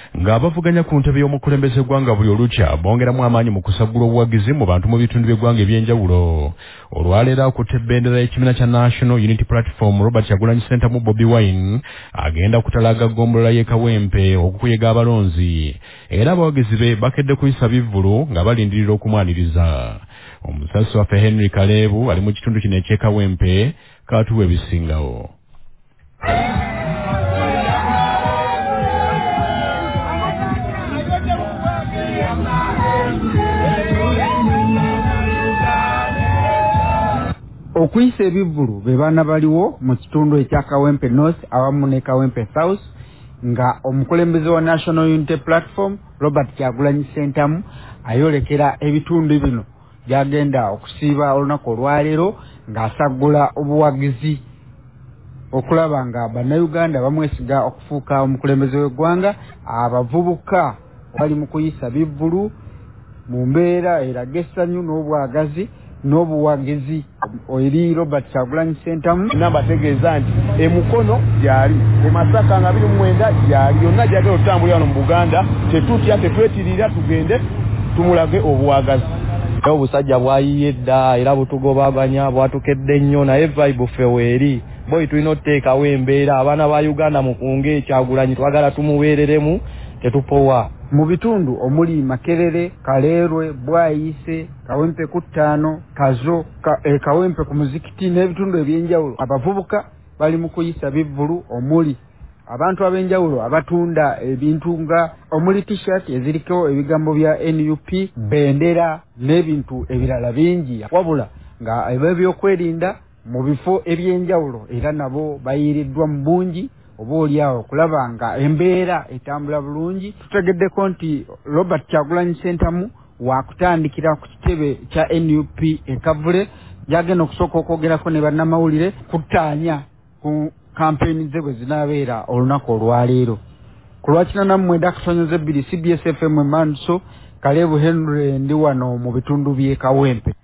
ng'abavuganya ku ntebe y'omukulembeze gwanga buli olukya bongeramu amaanyi mu kusagula obuwagizi mu bantu mu bitundu by'eggwanga ebyenjawulo. Olwaleero akutte ebbendera y'ekibiina kya National Unity Platform Robert Kyagulanyi Ssentamu Bobi Wine agenda kutalaga ggombolola y'e Kawempe okukuyega abalonzi, era abawagizi be bakedde kuyisa bivvulu nga balindirira okumwaniriza. Omusasi waffe Henry Kalebu ali mu kitundu kino eky'e Kawempe kaatuwa ebisingawo. Okuyisa ebivvulu be baana baliwo mu kitundu ekya Kawempe North awamu ne Kawempe South nga omukulembeze wa National Unity Platform Robert Kyagulanyi Ssentamu ayolekera ebitundu bino byagenda okusiiba olunaku olwaleero ng'asaggula obuwagizi okulaba nga bannayuganda bamwesiga okufuuka omukulembeze w'eggwanga. Abavubuka bali mu kuyisa bivvulu mu mbeera eraga essanyu n'obwagazi n'obuwagizi eri Robert Kyagulanyi Ssentamu. Nabategeeza nti emukono gyali emasaka nga 29 gyali yonna gyagala otambulira wano mu Buganda, tetutya tetwetirira tugende tumulage obuwagazi. Obusajja bwayiye dda era butugobaganya bwatukedde nnyo, naye vibe ffe weeri boyi tulina oteekawo embeera abaana ba Uganda mukunge Kyagulanyi twagala tumuweereremu tetupowa. Mu bitundu omuli Makerere, Kaleerwe, Bwayise, Kawempe ku ttaano, Kazo, Kawempe ku muzikiti n'ebitundu ebyenjawulo abavubuka bali mu kuyisa bivvulu omuli abantu ab'enjawulo abatunda ebintu nga omuli t-shirt eziriko ebigambo bya NUP, bendera n'ebintu ebirala bingi, wabula nga ebyokwerinda mu bifo ebyenjawulo era nabo bayiiriddwa mu bungi oba oliawo okulaba nga embeera etambula bulungi. Tutegeddeko nti Robert Kyagulanyi Ssentamu wakutandikira ku kitebe kya NUP Kavule yagenda okusooka okwogerako ne bannamawulire kuttaanya ku kampeyini ze bwe zinaabeera olunaku olwaleero. Ku lwa 49 CBS FM Manso, Kalebu Henry ndi wano mu bitundu by'e Kawempe.